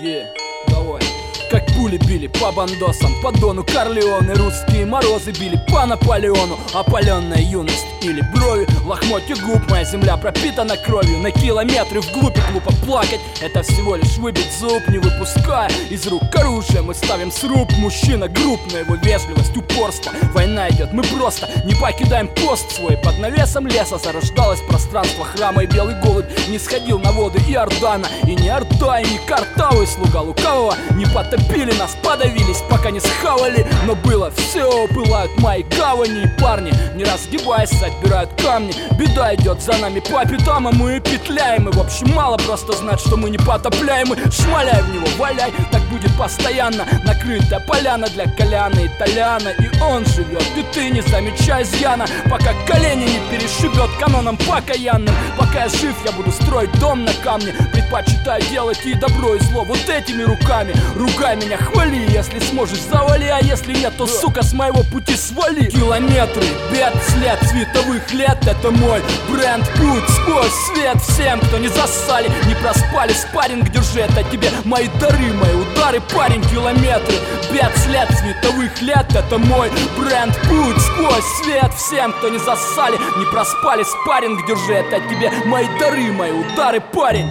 Давай. Как пули били по бандосам, по Дону Корлеоне, русские морозы били по Наполеону. Опаленная юность или брови, лохмотья губ, моя земля пропитана кровью. На километры вглубь глупо плакать, это всего лишь выбить зуб, не выпуская из рук оружие. Мы ставим сруб, мужчина груб, но его вежливость, упорство. Война идет, мы просто не покидаем пост свой. Под навесом леса зарождалось пространство храма, и белый голубь не сходил на воды Иордана. И ни Орда, и ни Картавый, слуга лукавого, не потопили нас, подавились, пока не схавали. Но было все, пылают мои гавани, и парни, не разгибаясь, отбирают камни. Беда идет за нами по пятам, а мы петляем. И в общем мало просто знать, что мы не потопляемы. Шмаляй в него, валяй, так будет постоянно. Накрытая поляна для Коляна и Толяна, и он живет, и ты не замечай изъяна, пока колени не перешибет каноном покаянным. Пока я жив, я буду строить дом на камне. Предпочитаю делать и добро, и зло вот этими руками. Ругай меня, хвали, если сможешь, завали. А если нет, то, сука, с моего пути свали. Километры, бед, след световых лет, это мой бренд, путь сквозь свет. Всем, кто не засали, не проспали, спарринг держи, это тебе мои дары, мои удары, парень. Километры, бед, след световых лет, это мой бренд, путь сквозь свет. Всем, кто не засали, не проспали, спарринг держи, это тебе мои дары, мои удары, парень.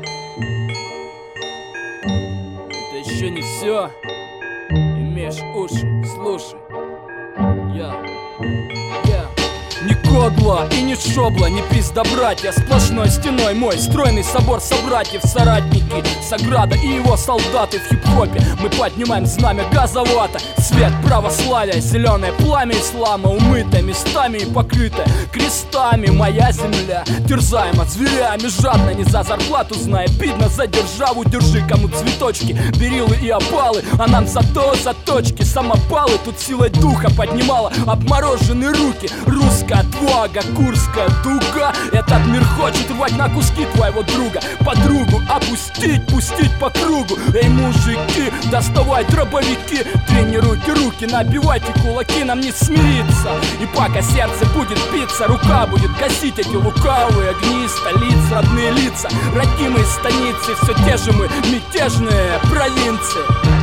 Это еще не все. Имеешь уши, слушай. Ни кодла и ни шобла, ни пизда братья. Сплошной стеной мой стройный собор собратьев. Соратники Саграда и его солдаты. В хип-хопе мы поднимаем знамя газовато. Свет православия, зеленое пламя ислама, умытое местами и покрытое крестами. Моя земля терзаема зверями, жадно не за зарплату, зная, обидно за державу. Держи кому цветочки, берилы и опалы, а нам зато заточки, самопалы. Тут силой духа поднимала обмороженные руки. Русская отвага, Курская дуга. Этот мир хочет рвать на куски твоего друга. Подругу опустить, пустить по кругу. Эй, мужики, доставай дробовики. Тренируйте руки, набивайте кулаки. Нам не смириться. И пока сердце будет биться, рука будет гасить эти лукавые огни столиц, родные лица, родимые станицы. Все те же мы, мятежные провинции.